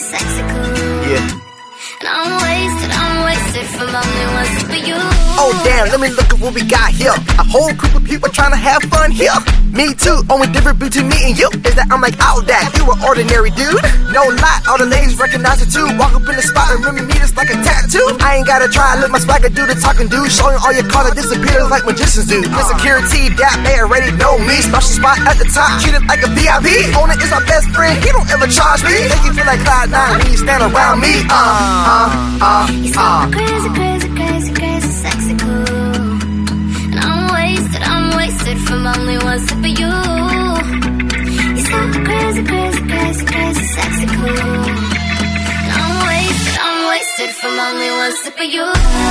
sexy cool. Yeah. And I'm wasted from only one sip of you. Oh damn, let me look at what we got here. A whole group of people trying to have fun here. Me too, only difference between me and you is that I'm like out that you an ordinary dude. No lie, all the ladies recognize it too. Walk up in the spot and remember me just like a tattoo. I ain't gotta try, let my swagger do the talking, dude. Showing all your color disappears like magicians do. The security, that they already know me. Special spot at the top, treated like a VIP. Owner is my best friend, he don't ever charge me. Make you feel like Cloud9 when you stand around me. You're so crazy, crazy, crazy, crazy, sexy cool. And I'm wasted from only one sip of you. You're so crazy, crazy, crazy, crazy, sexy cool. And I'm wasted from only one sip of you.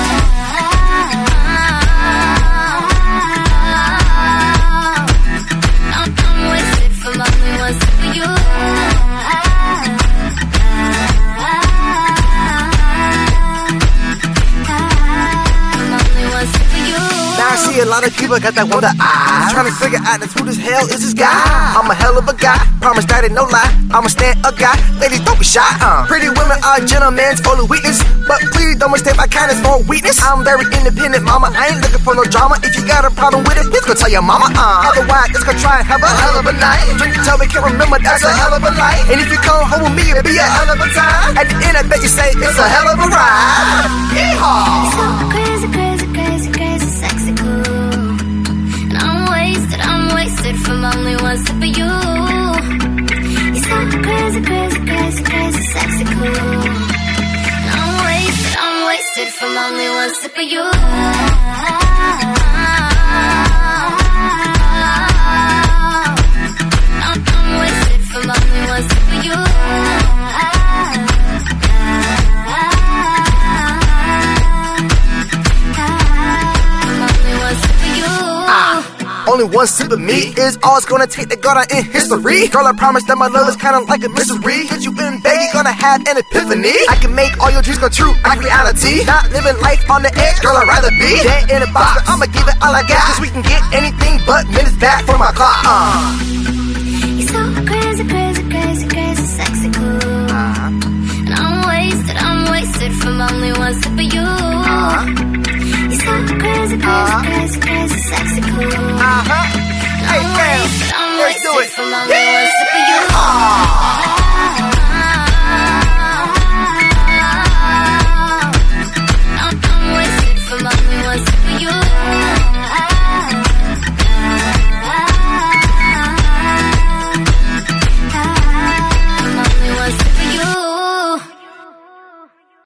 I'm wasted from only one sip of you. Now I see a lot of people got that wonder eye, trying to figure out who this hell is this guy. I'm a hell of a guy, promise that ain't no lie. I'm a stand-up guy, ladies don't be shy. Pretty women are gentlemen, full of weakness, but please don't mistake my kindness for weakness. I'm very independent, mama, I ain't looking for no drama. If you got a problem with it, just go tell your mama. Otherwise, just go try and have a hell of a night. Drink until we can't remember, that's a hell of a life. And if you come home with me, it'll be a hell of a time. At the end, I bet you say it's a hell of a ride. Yeehaw! So crazy, crazy, crazy, crazy, sexy cool. And I'm wasted from only one sip of you. You're so crazy, crazy, crazy, crazy, sexy cool. And I'm wasted from only one sip of you. I'm wasted from only one sip of you. Only one sip of me is all it's gonna take to go down in history. Girl, I promise that my love is kinda like a mystery. Get you in bed, you're gonna have an epiphany. I can make all your dreams come true like reality. Not living life on the edge, girl, I'd rather be dead in a box, but I'ma give it all I got. Cause we can get anything but minutes back from my clock. You're so crazy, crazy, crazy, crazy, sexy cool. And I'm wasted from only one sip of you. You're so crazy, crazy, crazy, crazy, sexy cool. Hey, I'm wasted let's do it. from only one sip of you.